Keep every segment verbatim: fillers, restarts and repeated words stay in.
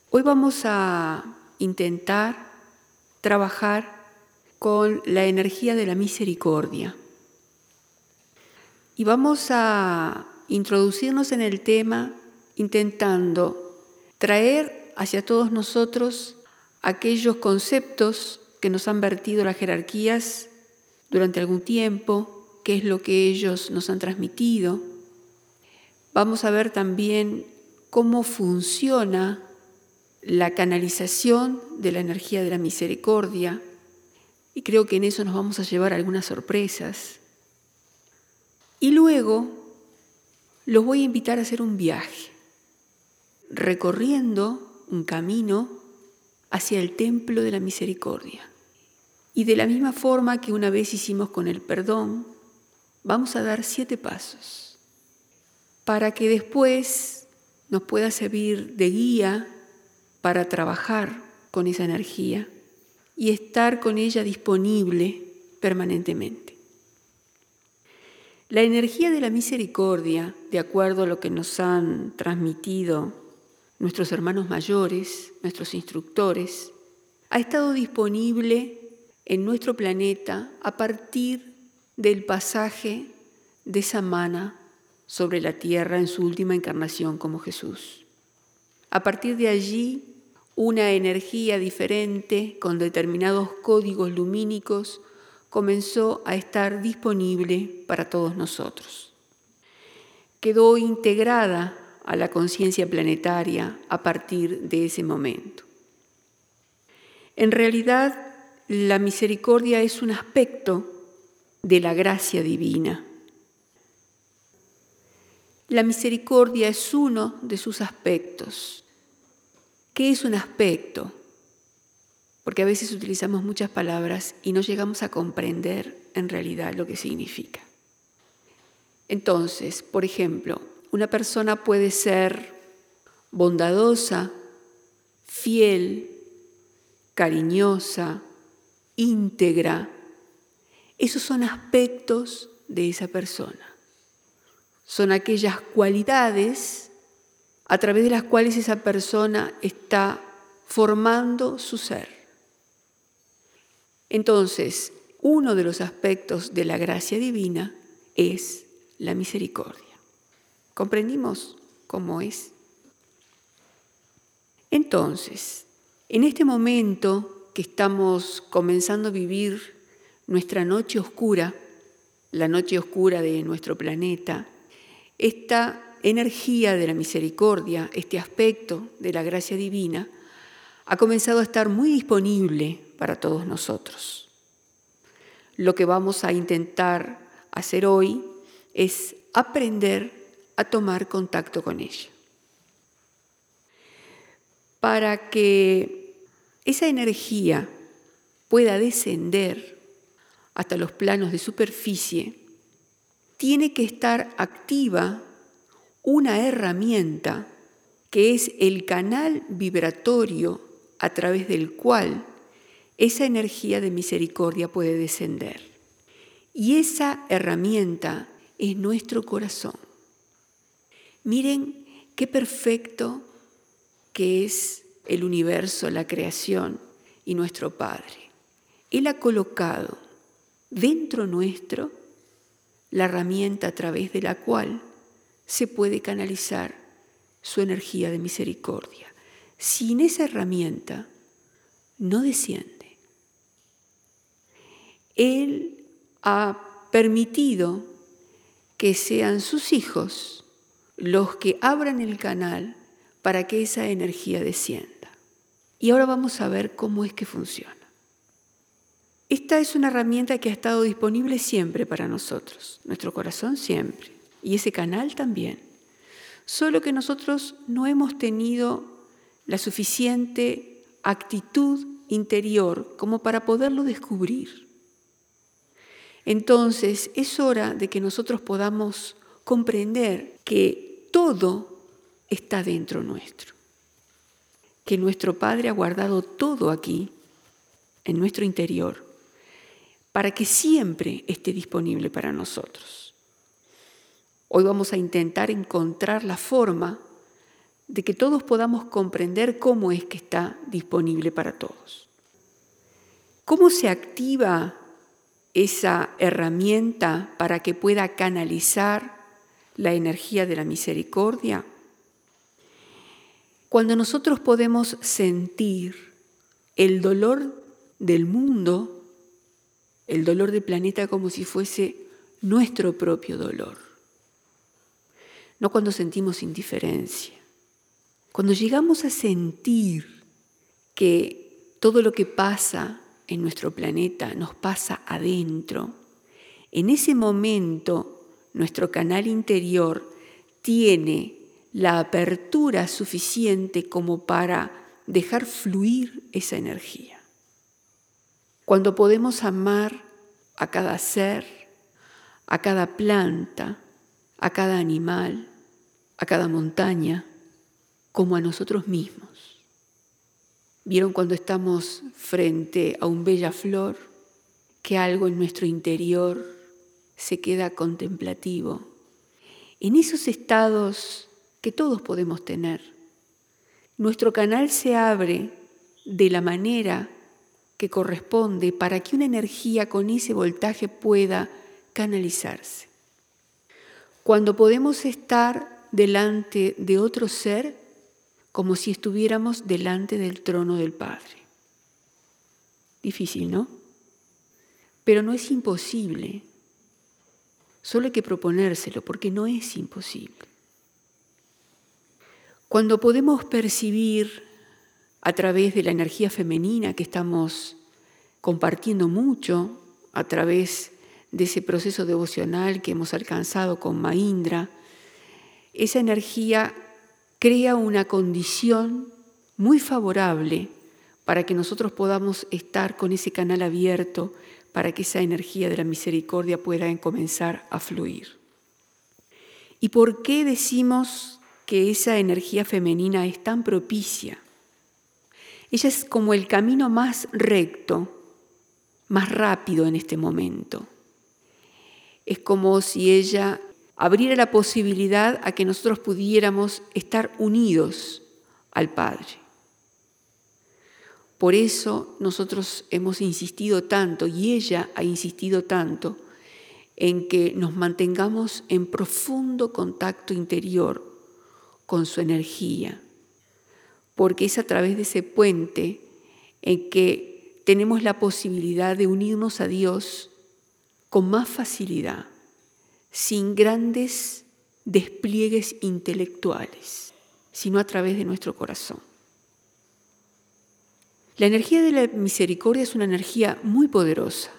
Hoy vamos a intentar trabajar con la energía de la misericordia. Y vamos a introducirnos en el tema intentando traer hacia todos nosotros aquellos conceptos que nos han vertido las jerarquías durante algún tiempo, qué es lo que ellos nos han transmitido. Vamos a ver también cómo funciona la canalización de la energía de la misericordia, y creo que en eso nos vamos a llevar algunas sorpresas. Y luego los voy a invitar a hacer un viaje, recorriendo un camino hacia el templo de la misericordia. Y de la misma forma que una vez hicimos con el perdón, vamos a dar siete pasos para que después nos pueda servir de guía para trabajar con esa energía y estar con ella disponible permanentemente. La energía de la misericordia, de acuerdo a lo que nos han transmitido nuestros hermanos mayores, nuestros instructores, ha estado disponible en nuestro planeta a partir del pasaje de Samana sobre la tierra en su última encarnación como Jesús. A partir de allí, una energía diferente con determinados códigos lumínicos comenzó a estar disponible para todos nosotros. Quedó integrada a la conciencia planetaria a partir de ese momento. En realidad, la misericordia es un aspecto de la gracia divina. La misericordia es uno de sus aspectos. ¿Qué es un aspecto? Porque a veces utilizamos muchas palabras y no llegamos a comprender en realidad lo que significa. Entonces, por ejemplo, una persona puede ser bondadosa, fiel, cariñosa, íntegra. Esos son aspectos de esa persona. Son aquellas cualidades a través de las cuales esa persona está formando su ser. Entonces, uno de los aspectos de la gracia divina es la misericordia. ¿Comprendimos cómo es? Entonces, en este momento que estamos comenzando a vivir nuestra noche oscura, la noche oscura de nuestro planeta, esta energía de la misericordia, este aspecto de la gracia divina, ha comenzado a estar muy disponible para todos nosotros. Lo que vamos a intentar hacer hoy es aprender a tomar contacto con ella. Para que esa energía pueda descender hasta los planos de superficie, tiene que estar activa una herramienta que es el canal vibratorio a través del cual esa energía de misericordia puede descender. Y esa herramienta es nuestro corazón. Miren qué perfecto que es el universo, la creación y nuestro Padre. Él ha colocado dentro nuestro la herramienta a través de la cual se puede canalizar su energía de misericordia. Sin esa herramienta no desciende. Él ha permitido que sean sus hijos los que abran el canal para que esa energía descienda. Y ahora vamos a ver cómo es que funciona. Esta es una herramienta que ha estado disponible siempre para nosotros, nuestro corazón siempre, y ese canal también. Solo que nosotros no hemos tenido la suficiente actitud interior como para poderlo descubrir. Entonces, es hora de que nosotros podamos comprender que todo está dentro nuestro, que nuestro Padre ha guardado todo aquí, en nuestro interior, para que siempre esté disponible para nosotros. Hoy vamos a intentar encontrar la forma de que todos podamos comprender cómo es que está disponible para todos. ¿Cómo se activa esa herramienta para que pueda canalizar la energía de la misericordia? Cuando nosotros podemos sentir el dolor del mundo, el dolor del planeta como si fuese nuestro propio dolor. No cuando sentimos indiferencia. Cuando llegamos a sentir que todo lo que pasa en nuestro planeta nos pasa adentro, en ese momento nuestro canal interior tiene la apertura suficiente como para dejar fluir esa energía. Cuando podemos amar a cada ser, a cada planta, a cada animal, a cada montaña, como a nosotros mismos. ¿Vieron cuando estamos frente a un bella flor que algo en nuestro interior se queda contemplativo? En esos estados que todos podemos tener, nuestro canal se abre de la manera que corresponde para que una energía con ese voltaje pueda canalizarse. Cuando podemos estar delante de otro ser como si estuviéramos delante del trono del Padre. Difícil, ¿no? Pero no es imposible. Solo hay que proponérselo porque no es imposible. Cuando podemos percibir a través de la energía femenina que estamos compartiendo mucho, a través de ese proceso devocional que hemos alcanzado con Mahindra, esa energía crea una condición muy favorable para que nosotros podamos estar con ese canal abierto, para que esa energía de la misericordia pueda comenzar a fluir. ¿Y por qué decimos que esa energía femenina es tan propicia? Ella es como el camino más recto, más rápido en este momento. Es como si ella abriera la posibilidad a que nosotros pudiéramos estar unidos al Padre. Por eso nosotros hemos insistido tanto, y ella ha insistido tanto, en que nos mantengamos en profundo contacto interior con su energía, porque es a través de ese puente en que tenemos la posibilidad de unirnos a Dios con más facilidad, sin grandes despliegues intelectuales, sino a través de nuestro corazón. La energía de la misericordia es una energía muy poderosa,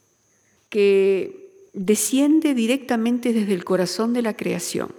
que desciende directamente desde el corazón de la creación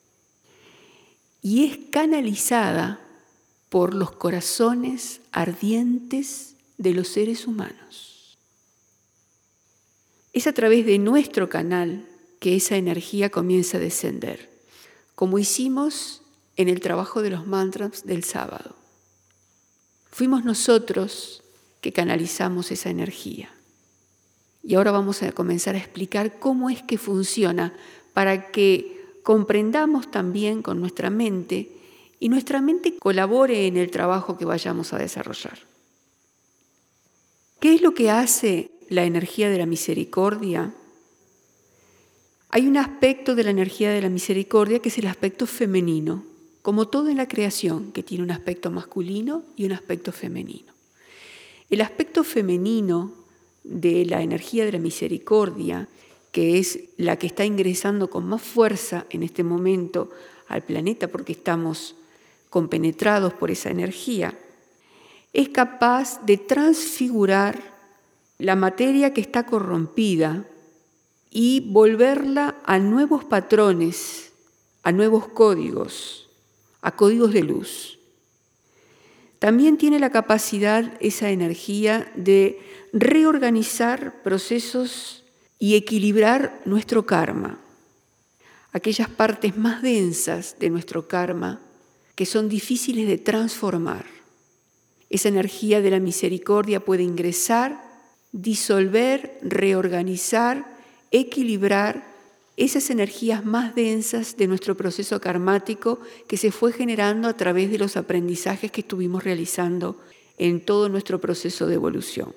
y es canalizada por los corazones ardientes de los seres humanos. Es a través de nuestro canal que esa energía comienza a descender, como hicimos en el trabajo de los mantras del sábado. Fuimos nosotros que canalizamos esa energía. Y ahora vamos a comenzar a explicar cómo es que funciona para que comprendamos también con nuestra mente y nuestra mente colabore en el trabajo que vayamos a desarrollar. ¿Qué es lo que hace la energía de la misericordia? Hay un aspecto de la energía de la misericordia que es el aspecto femenino, como todo en la creación, que tiene un aspecto masculino y un aspecto femenino. El aspecto femenino de la energía de la misericordia, que es la que está ingresando con más fuerza en este momento al planeta porque estamos compenetrados por esa energía, es capaz de transfigurar la materia que está corrompida y volverla a nuevos patrones, a nuevos códigos, a códigos de luz. También tiene la capacidad, esa energía, de reorganizar procesos y equilibrar nuestro karma, aquellas partes más densas de nuestro karma que son difíciles de transformar. Esa energía de la misericordia puede ingresar, disolver, reorganizar, equilibrar esas energías más densas de nuestro proceso karmático que se fue generando a través de los aprendizajes que estuvimos realizando en todo nuestro proceso de evolución.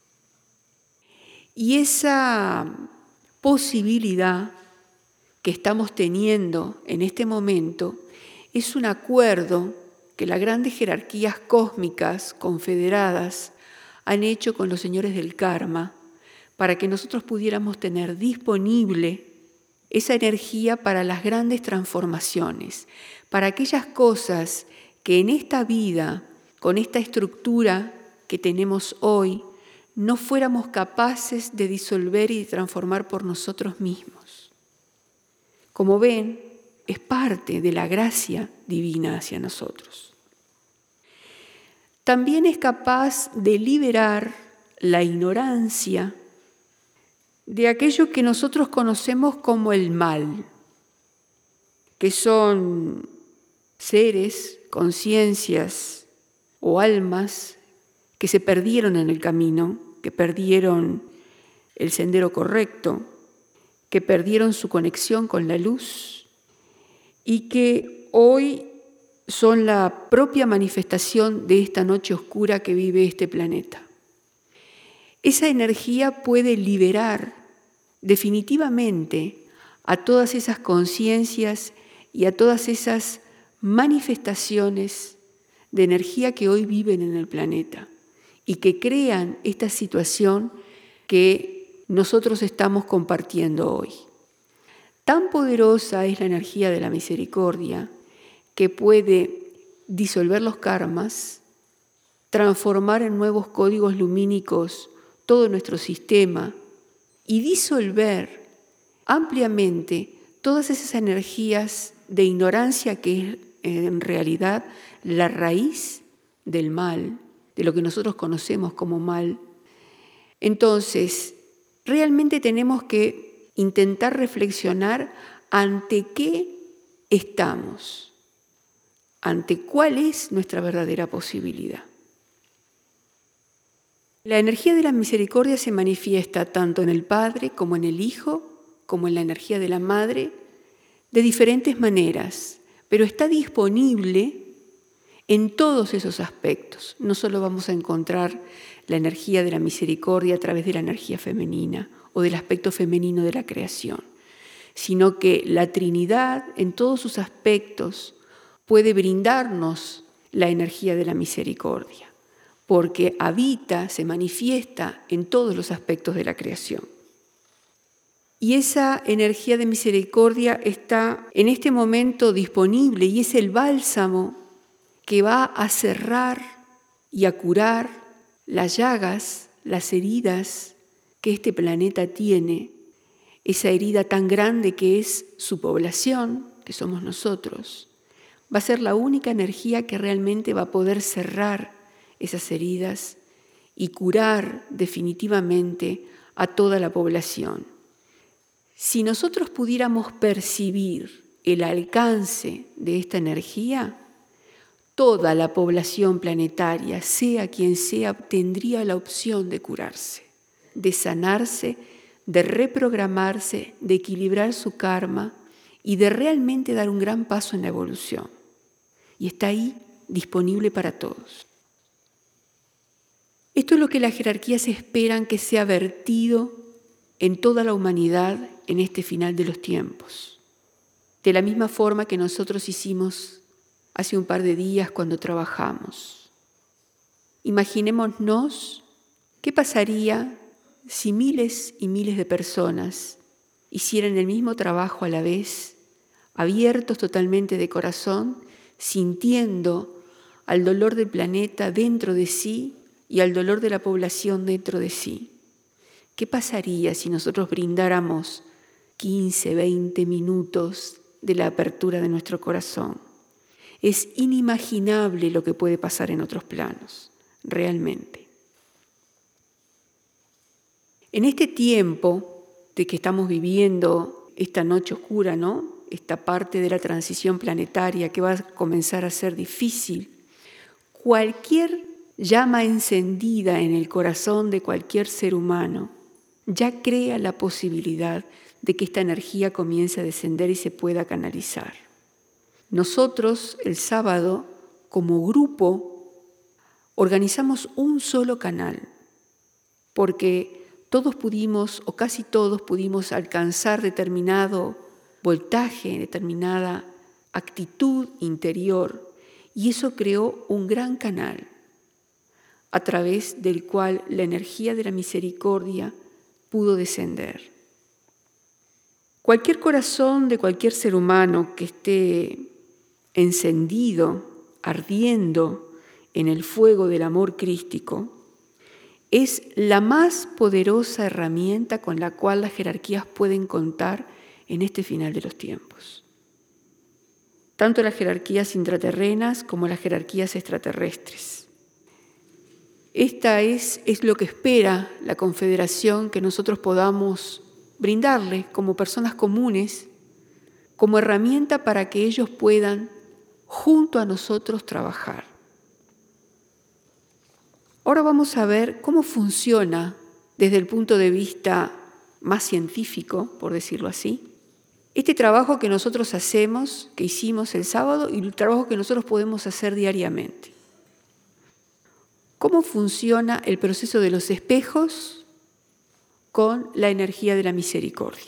Y esa posibilidad que estamos teniendo en este momento es un acuerdo que las grandes jerarquías cósmicas confederadas han hecho con los señores del karma para que nosotros pudiéramos tener disponible esa energía para las grandes transformaciones, para aquellas cosas que en esta vida, con esta estructura que tenemos hoy, no fuéramos capaces de disolver y de transformar por nosotros mismos. Como ven, es parte de la gracia divina hacia nosotros. También es capaz de liberar la ignorancia de aquello que nosotros conocemos como el mal, que son seres, conciencias o almas que se perdieron en el camino, que perdieron el sendero correcto, que perdieron su conexión con la luz y que hoy son la propia manifestación de esta noche oscura que vive este planeta. Esa energía puede liberar definitivamente a todas esas conciencias y a todas esas manifestaciones de energía que hoy viven en el planeta y que crean esta situación que nosotros estamos compartiendo hoy. Tan poderosa es la energía de la misericordia que puede disolver los karmas, transformar en nuevos códigos lumínicos todo nuestro sistema y disolver ampliamente todas esas energías de ignorancia que es en realidad la raíz del mal, de lo que nosotros conocemos como mal. Entonces, realmente tenemos que intentar reflexionar ante qué estamos, ante cuál es nuestra verdadera posibilidad. La energía de la misericordia se manifiesta tanto en el Padre como en el Hijo, como en la energía de la Madre, de diferentes maneras, pero está disponible en todos esos aspectos. No solo vamos a encontrar la energía de la misericordia a través de la energía femenina o del aspecto femenino de la creación, sino que la Trinidad en todos sus aspectos puede brindarnos la energía de la misericordia, porque habita, se manifiesta en todos los aspectos de la creación. Y esa energía de misericordia está en este momento disponible y es el bálsamo que va a cerrar y a curar las llagas, las heridas que este planeta tiene, esa herida tan grande que es su población, que somos nosotros. Va a ser la única energía que realmente va a poder cerrar esas heridas y curar definitivamente a toda la población. Si nosotros pudiéramos percibir el alcance de esta energía, toda la población planetaria, sea quien sea, tendría la opción de curarse, de sanarse, de reprogramarse, de equilibrar su karma y de realmente dar un gran paso en la evolución. Y está ahí disponible para todos. Esto es lo que las jerarquías esperan que sea vertido en toda la humanidad en este final de los tiempos. De la misma forma que nosotros hicimos hace un par de días cuando trabajamos. Imaginémonos qué pasaría si miles y miles de personas hicieran el mismo trabajo a la vez, abiertos totalmente de corazón, sintiendo al dolor del planeta dentro de sí y al dolor de la población dentro de sí. ¿Qué pasaría si nosotros brindáramos quince, veinte minutos de la apertura de nuestro corazón? Es inimaginable lo que puede pasar en otros planos, realmente. En este tiempo de que estamos viviendo esta noche oscura, ¿no? Esta parte de la transición planetaria que va a comenzar a ser difícil, cualquier llama encendida en el corazón de cualquier ser humano ya crea la posibilidad de que esta energía comience a descender y se pueda canalizar. Nosotros, el sábado, como grupo, organizamos un solo canal, porque todos pudimos, o casi todos pudimos alcanzar determinado voltaje, determinada actitud interior, y eso creó un gran canal, a través del cual la energía de la misericordia pudo descender. Cualquier corazón de cualquier ser humano que esté encendido, ardiendo en el fuego del amor crístico, es la más poderosa herramienta con la cual las jerarquías pueden contar en este final de los tiempos. Tanto las jerarquías intraterrenas como las jerarquías extraterrestres. Esta es, es lo que espera la Confederación, que nosotros podamos brindarle como personas comunes, como herramienta para que ellos puedan junto a nosotros trabajar. Ahora vamos a ver cómo funciona desde el punto de vista más científico, por decirlo así, este trabajo que nosotros hacemos, que hicimos el sábado, y el trabajo que nosotros podemos hacer diariamente. ¿Cómo funciona el proceso de los espejos con la energía de la misericordia?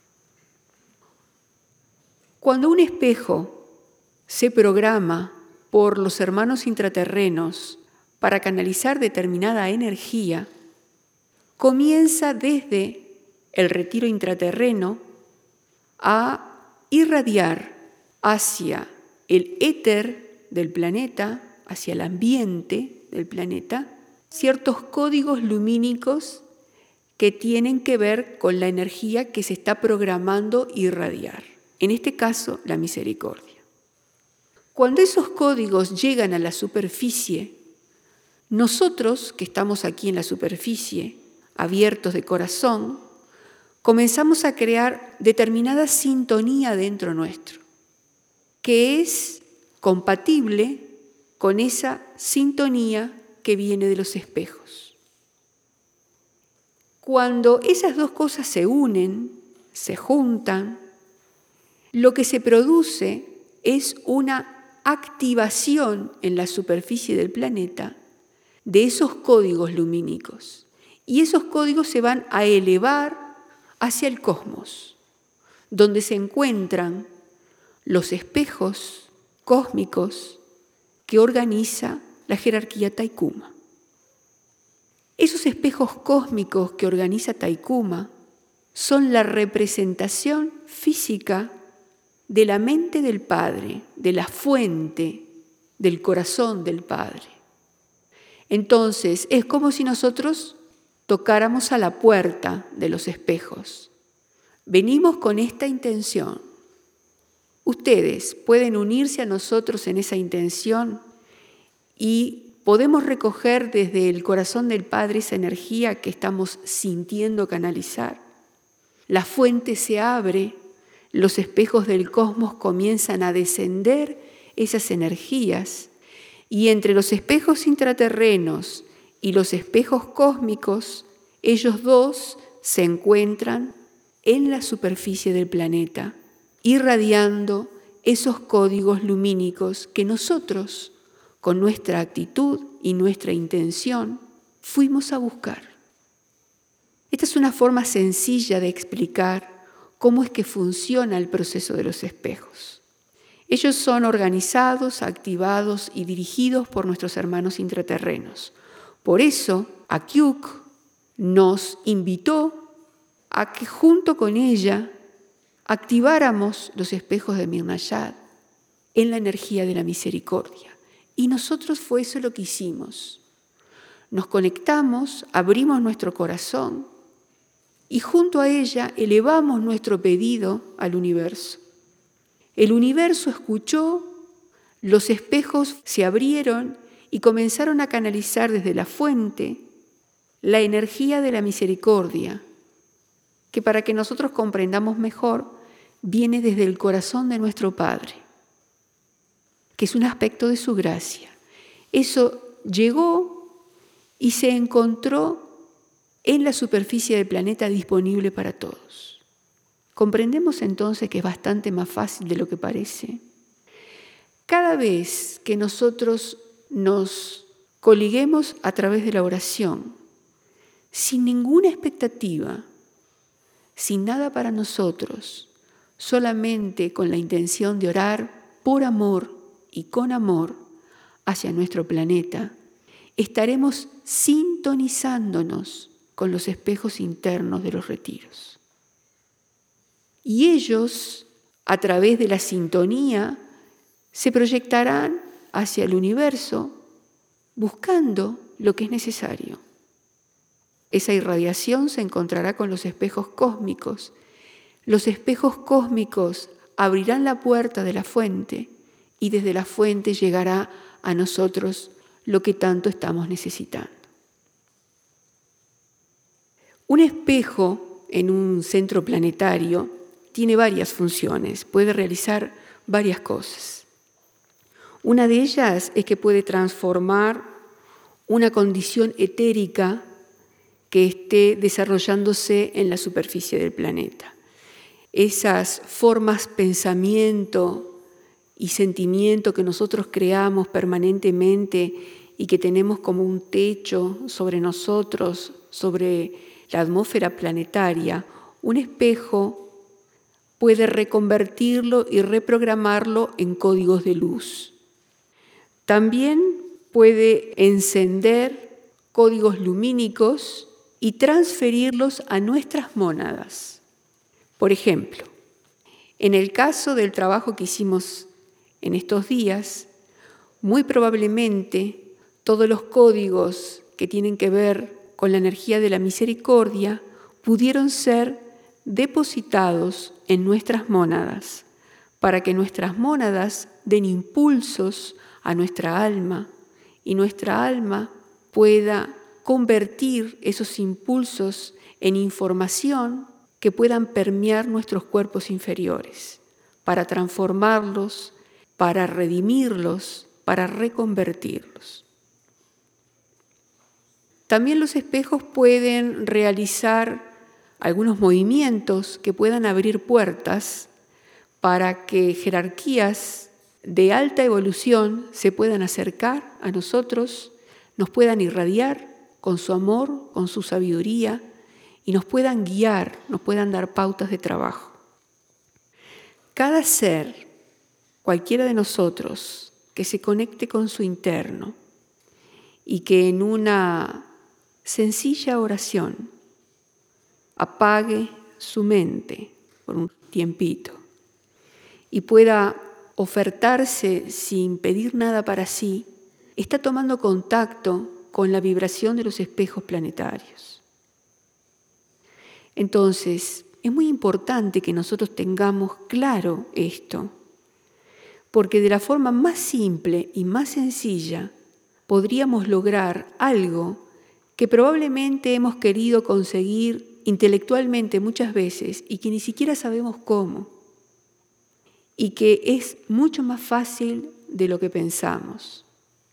Cuando un espejo se programa por los hermanos intraterrenos para canalizar determinada energía, comienza desde el retiro intraterreno a irradiar hacia el éter del planeta, hacia el ambiente del planeta, ciertos códigos lumínicos que tienen que ver con la energía que se está programando irradiar. En este caso, la misericordia. Cuando esos códigos llegan a la superficie, nosotros, que estamos aquí en la superficie, abiertos de corazón, comenzamos a crear determinada sintonía dentro nuestro, que es compatible con esa sintonía que viene de los espejos. Cuando esas dos cosas se unen, se juntan, lo que se produce es una activación en la superficie del planeta de esos códigos lumínicos. Y esos códigos se van a elevar hacia el cosmos, donde se encuentran los espejos cósmicos que organiza la jerarquía Taikuma. Esos espejos cósmicos que organiza Taikuma son la representación física de la mente del Padre, de la fuente del corazón del Padre. Entonces, es como si nosotros tocáramos a la puerta de los espejos. Venimos con esta intención. Ustedes pueden unirse a nosotros en esa intención y podemos recoger desde el corazón del Padre esa energía que estamos sintiendo canalizar. La fuente se abre, los espejos del cosmos comienzan a descender esas energías, y entre los espejos intraterrenos y los espejos cósmicos, ellos dos se encuentran en la superficie del planeta, irradiando esos códigos lumínicos que nosotros, con nuestra actitud y nuestra intención, fuimos a buscar. Esta es una forma sencilla de explicar cómo es que funciona el proceso de los espejos. Ellos son organizados, activados y dirigidos por nuestros hermanos intraterrenos. Por eso, Akyuk nos invitó a que junto con ella activáramos los espejos de Mirnayad en la energía de la misericordia. Y nosotros fue eso lo que hicimos. Nos conectamos, abrimos nuestro corazón y junto a ella elevamos nuestro pedido al universo. El universo escuchó, los espejos se abrieron y comenzaron a canalizar desde la fuente la energía de la misericordia, que para que nosotros comprendamos mejor, viene desde el corazón de nuestro Padre, que es un aspecto de su gracia. Eso llegó y se encontró en la superficie del planeta disponible para todos. Comprendemos entonces que es bastante más fácil de lo que parece. Cada vez que nosotros nos coliguemos a través de la oración, sin ninguna expectativa, sin nada para nosotros, solamente con la intención de orar por amor y con amor hacia nuestro planeta, estaremos sintonizándonos con los espejos internos de los retiros. Y ellos, a través de la sintonía, se proyectarán hacia el universo buscando lo que es necesario. Esa irradiación se encontrará con los espejos cósmicos. Los espejos cósmicos abrirán la puerta de la fuente y desde la fuente llegará a nosotros lo que tanto estamos necesitando. Un espejo en un centro planetario tiene varias funciones, puede realizar varias cosas. Una de ellas es que puede transformar una condición etérica que esté desarrollándose en la superficie del planeta. Esas formas, pensamiento y sentimiento que nosotros creamos permanentemente y que tenemos como un techo sobre nosotros, sobre la atmósfera planetaria, un espejo puede reconvertirlo y reprogramarlo en códigos de luz. También puede encender códigos lumínicos y transferirlos a nuestras mónadas. Por ejemplo, en el caso del trabajo que hicimos en estos días, muy probablemente todos los códigos que tienen que ver con la energía de la misericordia pudieron ser depositados en nuestras mónadas para que nuestras mónadas den impulsos a nuestra alma y nuestra alma pueda convertir esos impulsos en información que puedan permear nuestros cuerpos inferiores, para transformarlos, para redimirlos, para reconvertirlos. También los espejos pueden realizar algunos movimientos que puedan abrir puertas para que jerarquías de alta evolución se puedan acercar a nosotros, nos puedan irradiar con su amor, con su sabiduría y nos puedan guiar, nos puedan dar pautas de trabajo. Cada ser, cualquiera de nosotros, que se conecte con su interno y que en una sencilla oración apague su mente por un tiempito y pueda ofertarse sin pedir nada para sí, está tomando contacto con la vibración de los espejos planetarios. Entonces, es muy importante que nosotros tengamos claro esto, porque de la forma más simple y más sencilla podríamos lograr algo que probablemente hemos querido conseguir intelectualmente muchas veces y que ni siquiera sabemos cómo, y que es mucho más fácil de lo que pensamos.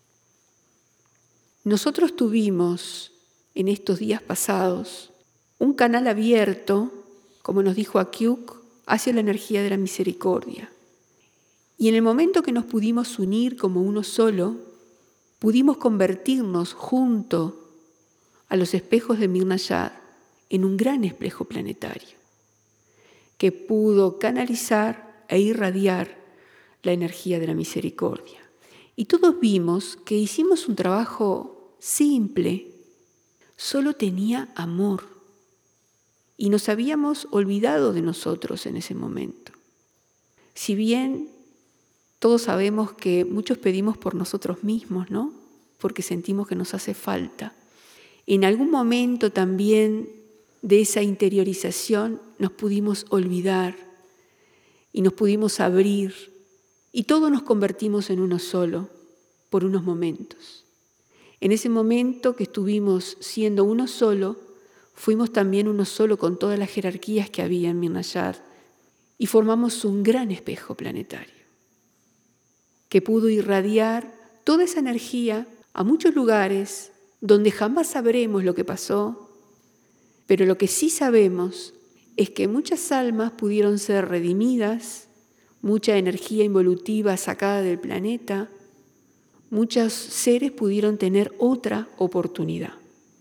Nosotros tuvimos en estos días pasados un canal abierto, como nos dijo Akyuk, hacia la energía de la misericordia. Y en el momento que nos pudimos unir como uno solo, pudimos convertirnos junto a los espejos de Mirnayar en un gran espejo planetario que pudo canalizar e irradiar la energía de la misericordia. Y todos vimos que hicimos un trabajo simple, solo tenía amor. Y nos habíamos olvidado de nosotros en ese momento. Si bien todos sabemos que muchos pedimos por nosotros mismos, ¿no? Porque sentimos que nos hace falta. En algún momento también de esa interiorización nos pudimos olvidar y nos pudimos abrir y todos nos convertimos en uno solo por unos momentos. En ese momento que estuvimos siendo uno solo, fuimos también uno solo con todas las jerarquías que había en Mirnayar y formamos un gran espejo planetario que pudo irradiar toda esa energía a muchos lugares donde jamás sabremos lo que pasó, pero lo que sí sabemos es que muchas almas pudieron ser redimidas, mucha energía involutiva sacada del planeta, muchos seres pudieron tener otra oportunidad.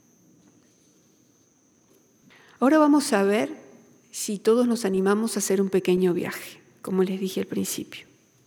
Ahora vamos a ver si todos nos animamos a hacer un pequeño viaje, como les dije al principio.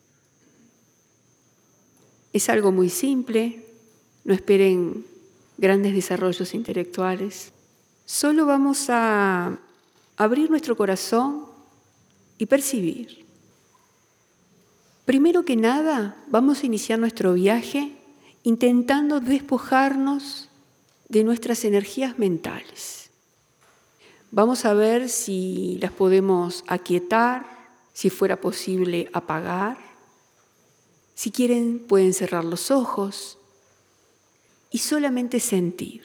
Es algo muy simple, no esperen grandes desarrollos intelectuales. Solo vamos a abrir nuestro corazón y percibir. Primero que nada, vamos a iniciar nuestro viaje intentando despojarnos de nuestras energías mentales. Vamos a ver si las podemos aquietar, si fuera posible apagar. Si quieren, pueden cerrar los ojos y solamente sentir.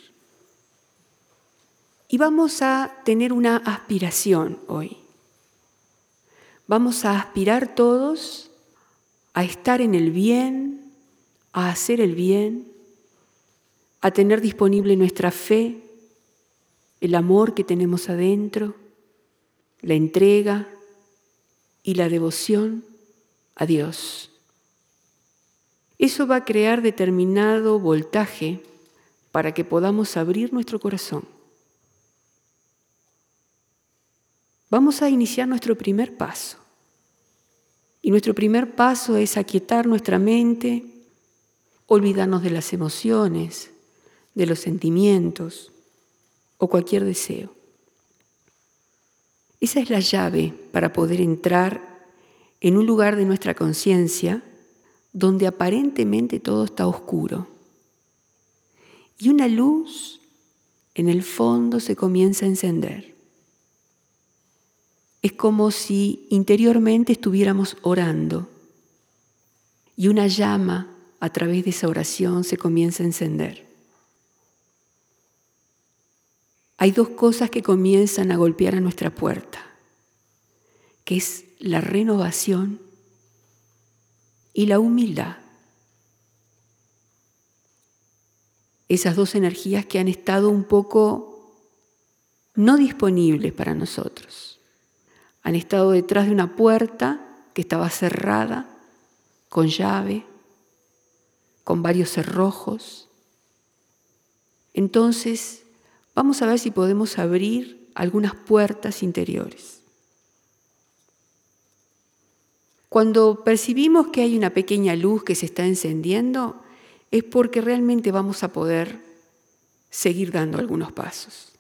Y vamos a tener una aspiración hoy. Vamos a aspirar todos a estar en el bien, a hacer el bien, a tener disponible nuestra fe, el amor que tenemos adentro, la entrega y la devoción a Dios. Eso va a crear determinado voltaje para que podamos abrir nuestro corazón. Vamos a iniciar nuestro primer paso. Y nuestro primer paso es aquietar nuestra mente, olvidarnos de las emociones, de los sentimientos o cualquier deseo. Esa es la llave para poder entrar en un lugar de nuestra conciencia donde aparentemente todo está oscuro. Y una luz en el fondo se comienza a encender. Es como si interiormente estuviéramos orando y una llama a través de esa oración se comienza a encender. Hay dos cosas que comienzan a golpear a nuestra puerta, que es la renovación y la humildad. Esas dos energías que han estado un poco no disponibles para nosotros. Han estado detrás de una puerta que estaba cerrada, con llave, con varios cerrojos. Entonces, vamos a ver si podemos abrir algunas puertas interiores. Cuando percibimos que hay una pequeña luz que se está encendiendo, es porque realmente vamos a poder seguir dando algunos pasos.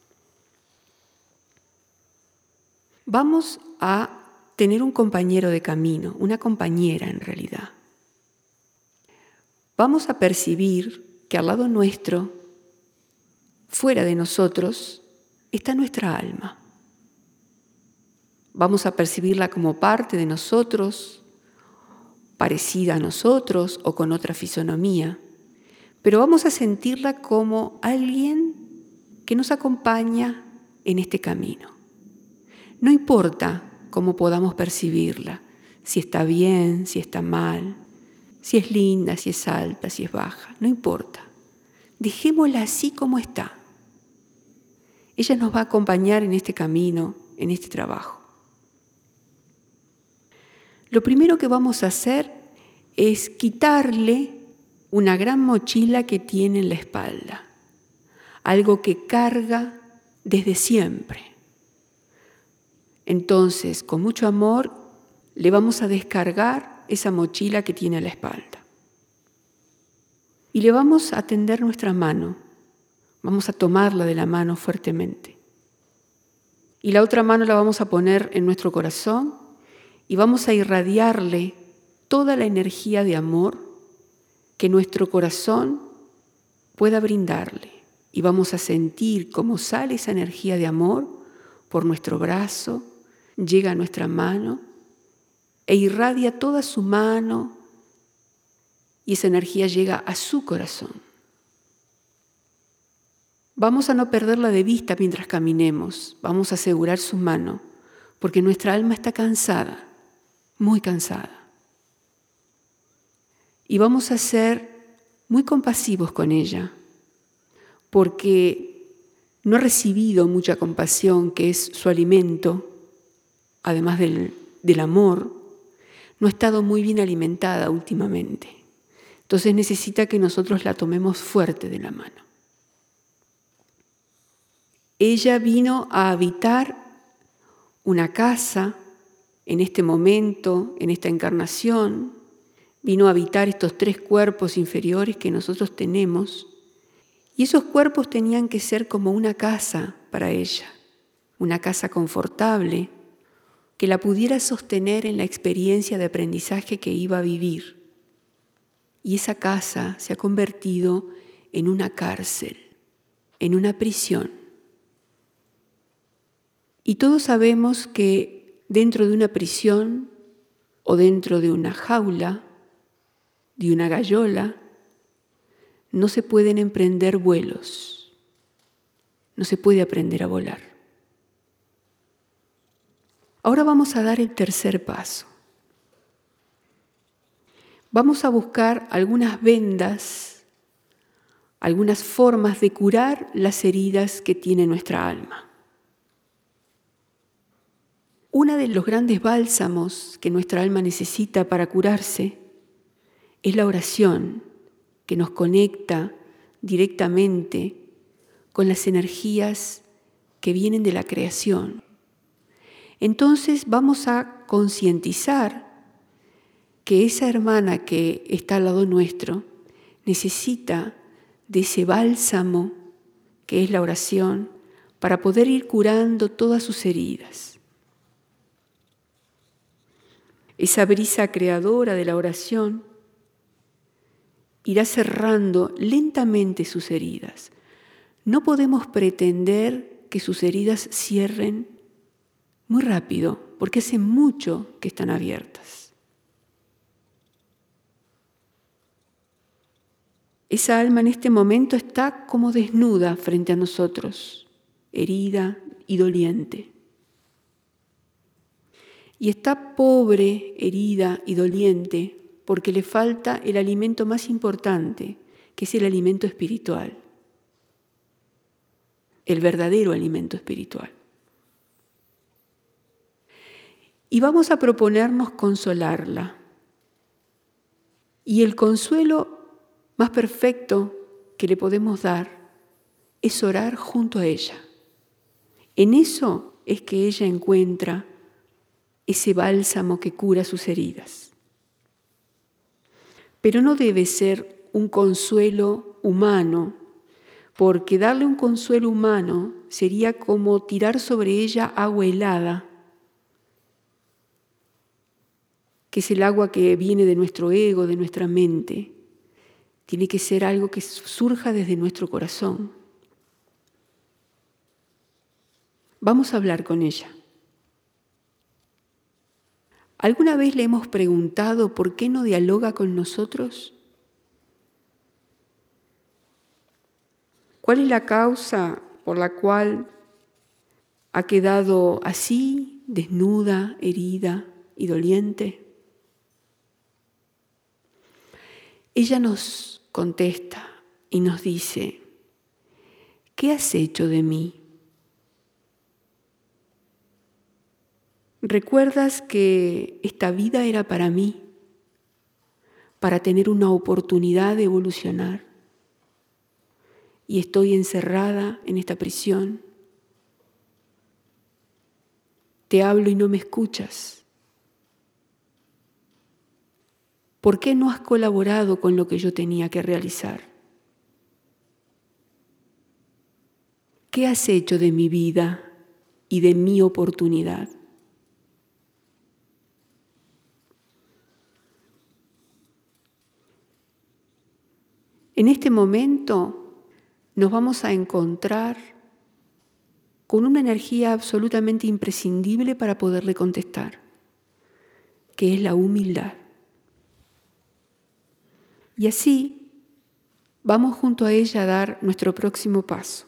Vamos a tener un compañero de camino, una compañera en realidad. Vamos a percibir que al lado nuestro, fuera de nosotros, está nuestra alma. Vamos a percibirla como parte de nosotros, parecida a nosotros o con otra fisonomía, pero vamos a sentirla como alguien que nos acompaña en este camino. No importa cómo podamos percibirla, si está bien, si está mal, si es linda, si es alta, si es baja, no importa. Dejémosla así como está. Ella nos va a acompañar en este camino, en este trabajo. Lo primero que vamos a hacer es quitarle una gran mochila que tiene en la espalda, algo que carga desde siempre. Entonces, con mucho amor, le vamos a descargar esa mochila que tiene a la espalda. Y le vamos a tender nuestra mano, vamos a tomarla de la mano fuertemente. Y la otra mano la vamos a poner en nuestro corazón y vamos a irradiarle toda la energía de amor que nuestro corazón pueda brindarle. Y vamos a sentir cómo sale esa energía de amor por nuestro brazo, llega a nuestra mano e irradia toda su mano y esa energía llega a su corazón. Vamos a no perderla de vista mientras caminemos, vamos a asegurar su mano, porque nuestra alma está cansada, muy cansada. Y vamos a ser muy compasivos con ella, porque no ha recibido mucha compasión, que es su alimento, además del, del amor, no ha estado muy bien alimentada últimamente. Entonces necesita que nosotros la tomemos fuerte de la mano. Ella vino a habitar una casa en este momento, en esta encarnación, vino a habitar estos tres cuerpos inferiores que nosotros tenemos, y esos cuerpos tenían que ser como una casa para ella, una casa confortable, que la pudiera sostener en la experiencia de aprendizaje que iba a vivir. Y esa casa se ha convertido en una cárcel, en una prisión. Y todos sabemos que dentro de una prisión o dentro de una jaula, de una gallola, no se pueden emprender vuelos, no se puede aprender a volar. Ahora vamos a dar el tercer paso. Vamos a buscar algunas vendas, algunas formas de curar las heridas que tiene nuestra alma. Uno de los grandes bálsamos que nuestra alma necesita para curarse es la oración, que nos conecta directamente con las energías que vienen de la creación. Entonces vamos a concientizar que esa hermana que está al lado nuestro necesita de ese bálsamo que es la oración para poder ir curando todas sus heridas. Esa brisa creadora de la oración irá cerrando lentamente sus heridas. No podemos pretender que sus heridas cierren muy rápido, porque hace mucho que están abiertas. Esa alma en este momento está como desnuda frente a nosotros, herida y doliente. Y está pobre, herida y doliente porque le falta el alimento más importante, que es el alimento espiritual, el verdadero alimento espiritual. Y vamos a proponernos consolarla. Y el consuelo más perfecto que le podemos dar es orar junto a ella. En eso es que ella encuentra ese bálsamo que cura sus heridas. Pero no debe ser un consuelo humano, porque darle un consuelo humano sería como tirar sobre ella agua helada, que es el agua que viene de nuestro ego, de nuestra mente. Tiene que ser algo que surja desde nuestro corazón. Vamos a hablar con ella. ¿Alguna vez le hemos preguntado por qué no dialoga con nosotros? ¿Cuál es la causa por la cual ha quedado así, desnuda, herida y doliente? Ella nos contesta y nos dice: ¿qué has hecho de mí? ¿Recuerdas que esta vida era para mí, para tener una oportunidad de evolucionar? Y estoy encerrada en esta prisión. Te hablo y no me escuchas. ¿Por qué no has colaborado con lo que yo tenía que realizar? ¿Qué has hecho de mi vida y de mi oportunidad? En este momento nos vamos a encontrar con una energía absolutamente imprescindible para poderle contestar, que es la humildad. Y así vamos junto a ella a dar nuestro próximo paso.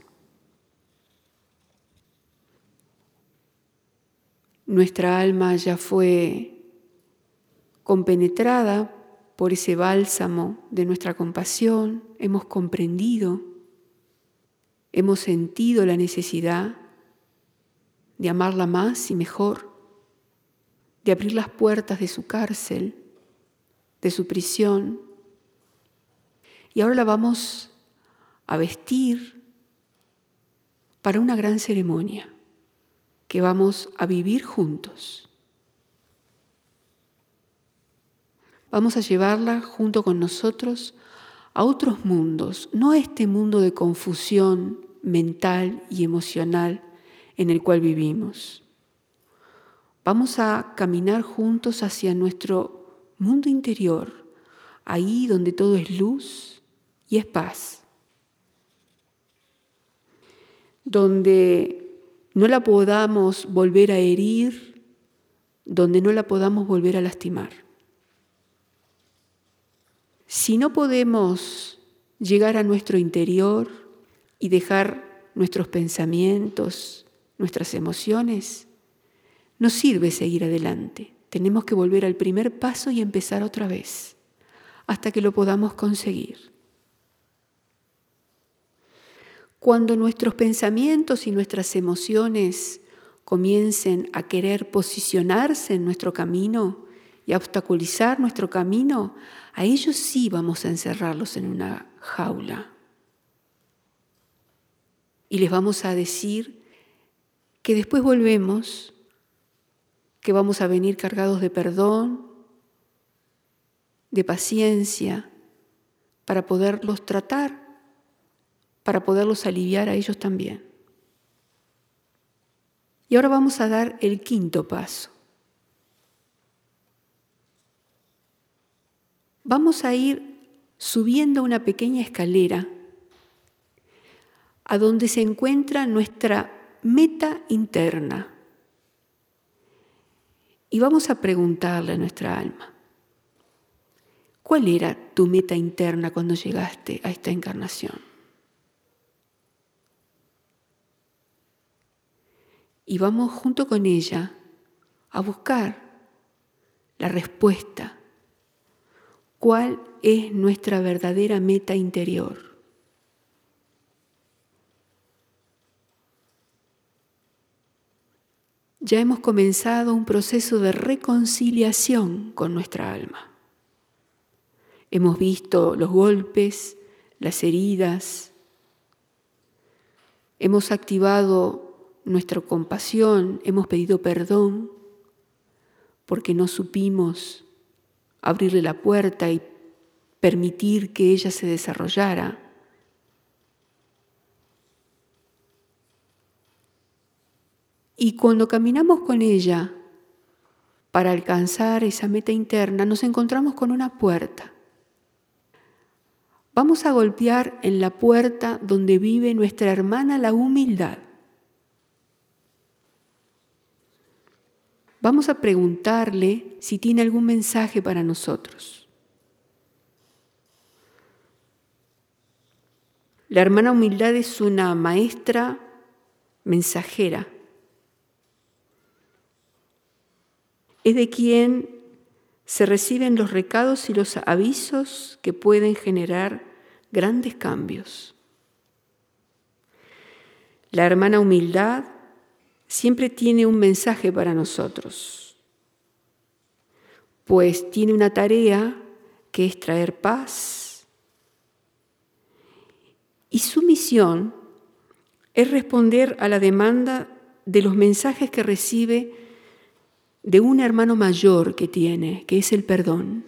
Nuestra alma ya fue compenetrada por ese bálsamo de nuestra compasión, hemos comprendido hemos sentido la necesidad de amarla más y mejor, de abrir las puertas de su cárcel, de su prisión. Y ahora la vamos a vestir para una gran ceremonia que vamos a vivir juntos. Vamos a llevarla junto con nosotros a otros mundos, no a este mundo de confusión mental y emocional en el cual vivimos. Vamos a caminar juntos hacia nuestro mundo interior, ahí donde todo es luz y es paz, donde no la podamos volver a herir, donde no la podamos volver a lastimar. Si no podemos llegar a nuestro interior y dejar nuestros pensamientos, nuestras emociones, no sirve seguir adelante. Tenemos que volver al primer paso y empezar otra vez, hasta que lo podamos conseguir. Cuando nuestros pensamientos y nuestras emociones comiencen a querer posicionarse en nuestro camino y a obstaculizar nuestro camino, a ellos sí vamos a encerrarlos en una jaula. Y les vamos a decir que después volvemos, que vamos a venir cargados de perdón, de paciencia, para poderlos tratar, para poderlos aliviar a ellos también. Y ahora vamos a dar el quinto paso. Vamos a ir subiendo una pequeña escalera a donde se encuentra nuestra meta interna. Y vamos a preguntarle a nuestra alma, ¿cuál era tu meta interna cuando llegaste a esta encarnación? Y vamos junto con ella a buscar la respuesta. ¿Cuál es nuestra verdadera meta interior? Ya hemos comenzado un proceso de reconciliación con nuestra alma. Hemos visto los golpes, las heridas. Hemos activado nuestra compasión, hemos pedido perdón porque no supimos abrirle la puerta y permitir que ella se desarrollara. Y cuando caminamos con ella para alcanzar esa meta interna, nos encontramos con una puerta. Vamos a golpear en la puerta donde vive nuestra hermana la humildad. Vamos a preguntarle si tiene algún mensaje para nosotros. La hermana humildad es una maestra mensajera. Es de quien se reciben los recados y los avisos que pueden generar grandes cambios. La hermana humildad siempre tiene un mensaje para nosotros, pues tiene una tarea que es traer paz y su misión es responder a la demanda de los mensajes que recibe de un hermano mayor que tiene, que es el perdón.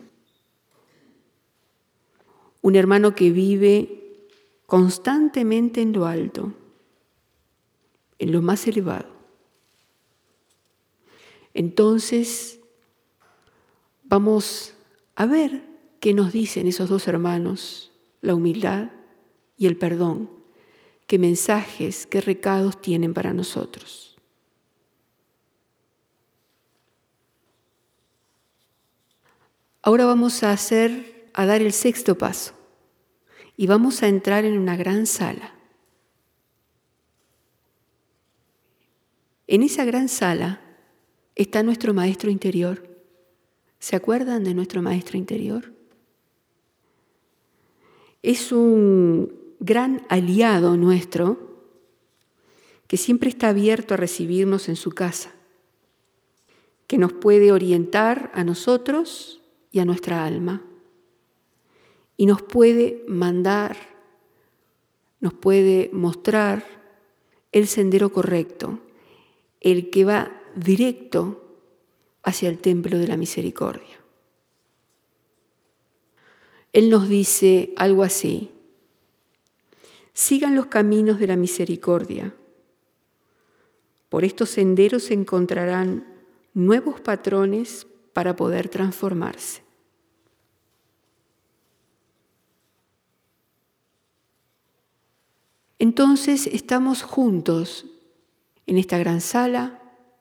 Un hermano que vive constantemente en lo alto, en lo más elevado. Entonces, vamos a ver qué nos dicen esos dos hermanos, la humildad y el perdón, qué mensajes, qué recados tienen para nosotros. Ahora vamos a hacer, a dar el sexto paso y vamos a entrar en una gran sala. En esa gran sala está nuestro maestro interior. ¿Se acuerdan de nuestro maestro interior? Es un gran aliado nuestro que siempre está abierto a recibirnos en su casa, que nos puede orientar a nosotros y a nuestra alma, y nos puede mandar, nos puede mostrar el sendero correcto, el que va directo hacia el templo de la misericordia. Él nos dice algo así: sigan los caminos de la misericordia. Por estos senderos se encontrarán nuevos patrones para poder transformarse. Entonces estamos juntos en esta gran sala.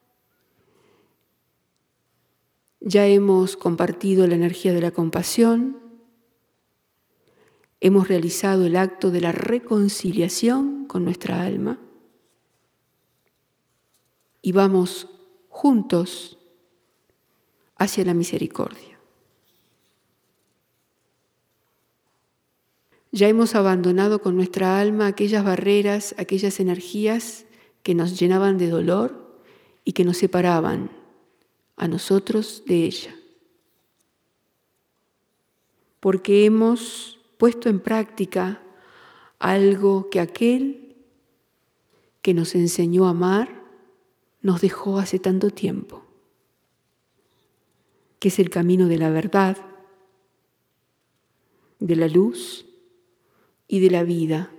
Ya hemos compartido la energía de la compasión. Hemos realizado el acto de la reconciliación con nuestra alma. Y vamos juntos hacia la misericordia. Ya hemos abandonado con nuestra alma aquellas barreras, aquellas energías que nos llenaban de dolor y que nos separaban a nosotros de ella. Porque hemos puesto en práctica algo que aquel que nos enseñó a amar nos dejó hace tanto tiempo, que es el camino de la verdad, de la luz y de la vida.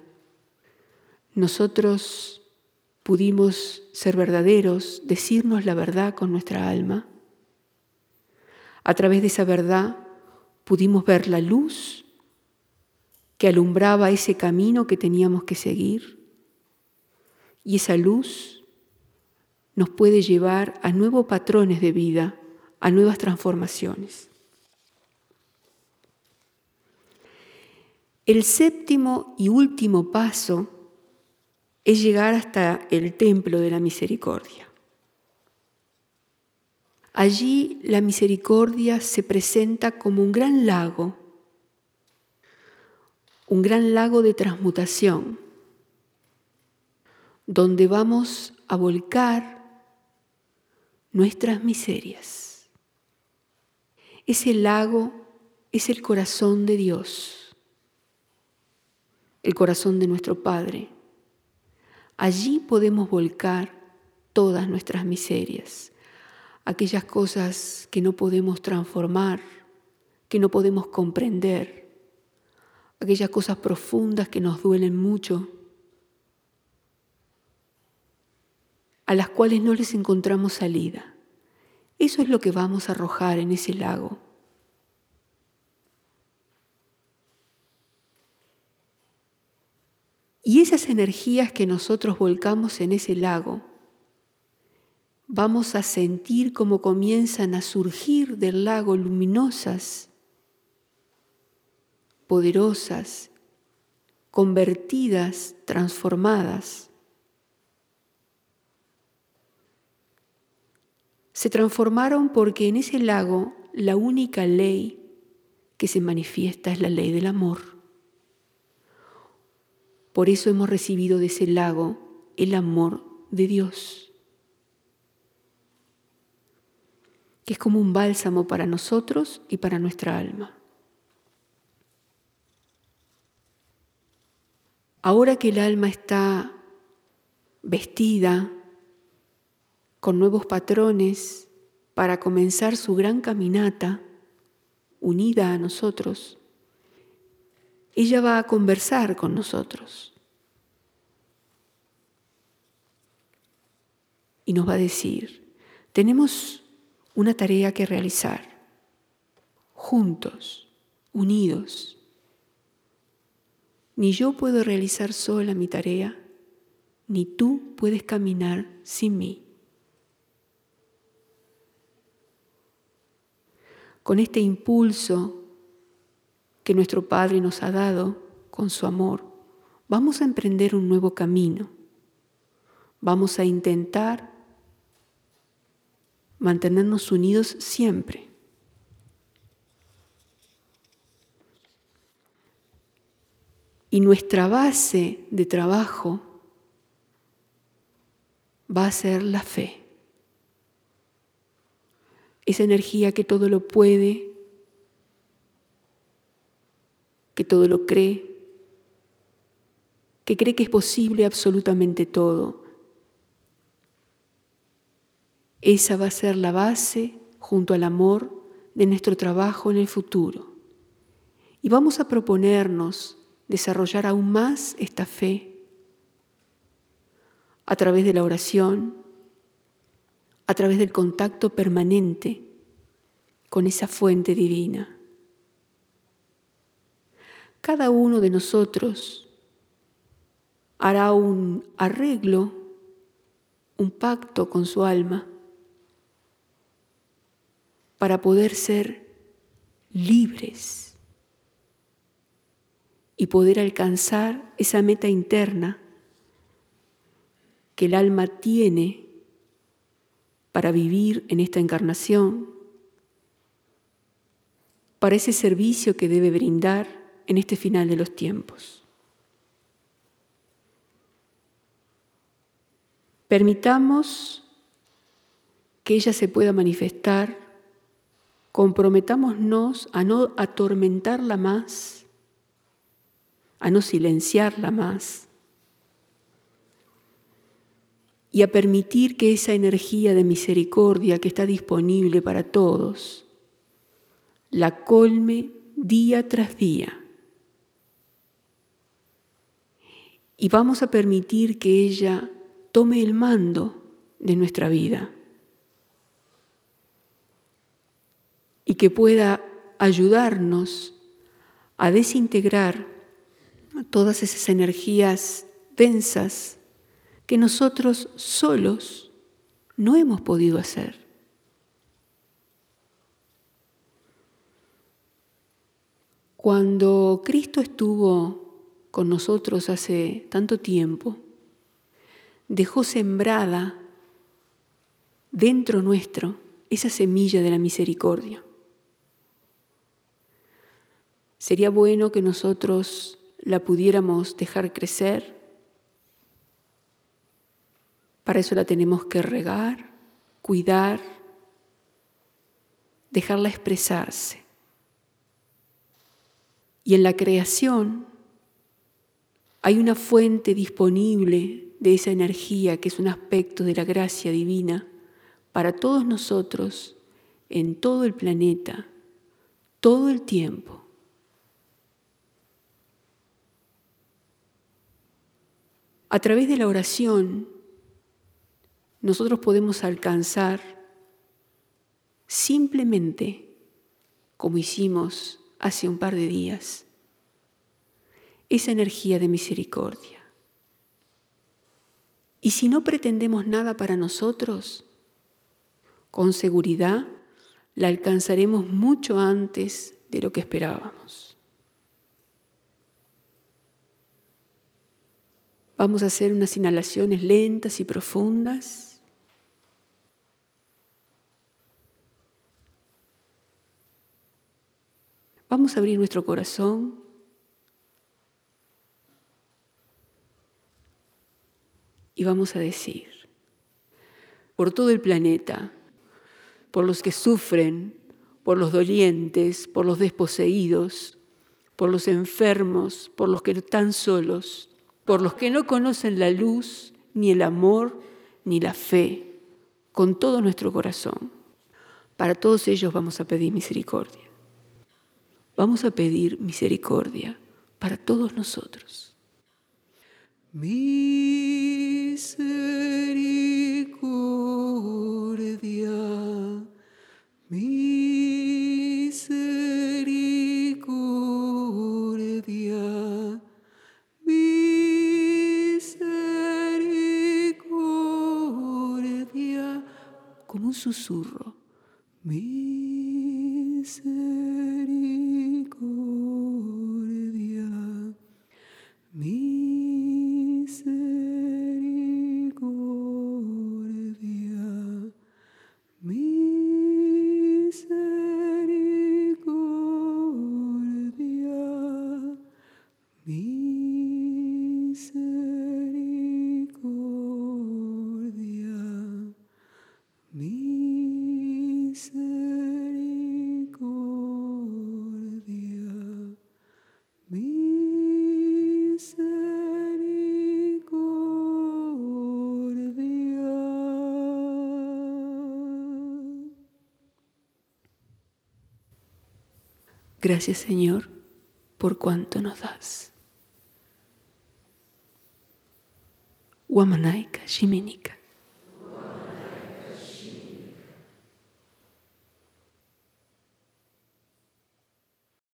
Nosotros pudimos ser verdaderos, decirnos la verdad con nuestra alma. A través de esa verdad pudimos ver la luz que alumbraba ese camino que teníamos que seguir, y esa luz nos puede llevar a nuevos patrones de vida, a nuevas transformaciones. El séptimo y último paso es llegar hasta el templo de la misericordia. Allí la misericordia se presenta como un gran lago, un gran lago de transmutación, donde vamos a volcar nuestras miserias. Ese lago es el corazón de Dios, el corazón de nuestro Padre. Allí podemos volcar todas nuestras miserias, aquellas cosas que no podemos transformar, que no podemos comprender, aquellas cosas profundas que nos duelen mucho, a las cuales no les encontramos salida. Eso es lo que vamos a arrojar en ese lago. Y esas energías que nosotros volcamos en ese lago, vamos a sentir cómo comienzan a surgir del lago luminosas, poderosas, convertidas, transformadas. Se transformaron porque en ese lago la única ley que se manifiesta es la ley del amor. Por eso hemos recibido de ese lago el amor de Dios, que es como un bálsamo para nosotros y para nuestra alma. Ahora que el alma está vestida con nuevos patrones para comenzar su gran caminata unida a nosotros, ella va a conversar con nosotros y nos va a decir: tenemos una tarea que realizar, juntos, unidos. Ni yo puedo realizar sola mi tarea, ni tú puedes caminar sin mí. Con este impulso que nuestro Padre nos ha dado con su amor, vamos a emprender un nuevo camino. Vamos a intentar mantenernos unidos siempre. Y nuestra base de trabajo va a ser la fe. Esa energía que todo lo puede, que todo lo cree, que cree que es posible absolutamente todo. Esa va a ser la base, junto al amor, de nuestro trabajo en el futuro. Y vamos a proponernos desarrollar aún más esta fe a través de la oración, a través del contacto permanente con esa fuente divina. Cada uno de nosotros hará un arreglo, un pacto con su alma para poder ser libres y poder alcanzar esa meta interna que el alma tiene para vivir en esta encarnación, para ese servicio que debe brindar en este final de los tiempos. Permitamos que ella se pueda manifestar, comprometámonos a no atormentarla más, a no silenciarla más, y a permitir que esa energía de misericordia que está disponible para todos la colme día tras día. Y vamos a permitir que ella tome el mando de nuestra vida y que pueda ayudarnos a desintegrar todas esas energías densas que nosotros solos no hemos podido hacer. Cuando Cristo estuvo con nosotros hace tanto tiempo, dejó sembrada dentro nuestro esa semilla de la misericordia. Sería bueno que nosotros la pudiéramos dejar crecer. Para eso la tenemos que regar, cuidar, dejarla expresarse. Y en la creación hay una fuente disponible de esa energía que es un aspecto de la gracia divina para todos nosotros en todo el planeta, todo el tiempo. A través de la oración, nosotros podemos alcanzar simplemente, como hicimos hace un par de días, esa energía de misericordia. Y si no pretendemos nada para nosotros, con seguridad la alcanzaremos mucho antes de lo que esperábamos. Vamos a hacer unas inhalaciones lentas y profundas. Vamos a abrir nuestro corazón. Y vamos a decir, por todo el planeta, por los que sufren, por los dolientes, por los desposeídos, por los enfermos, por los que están solos, por los que no conocen la luz, ni el amor, ni la fe, con todo nuestro corazón. Para todos ellos vamos a pedir misericordia. Vamos a pedir misericordia para todos nosotros. Misericordia, misericordia, misericordia, como un susurro. Misericordia, misericordia, misericordia, misericordia. Gracias, Señor, por cuanto nos das. Wamanaika Shiminika.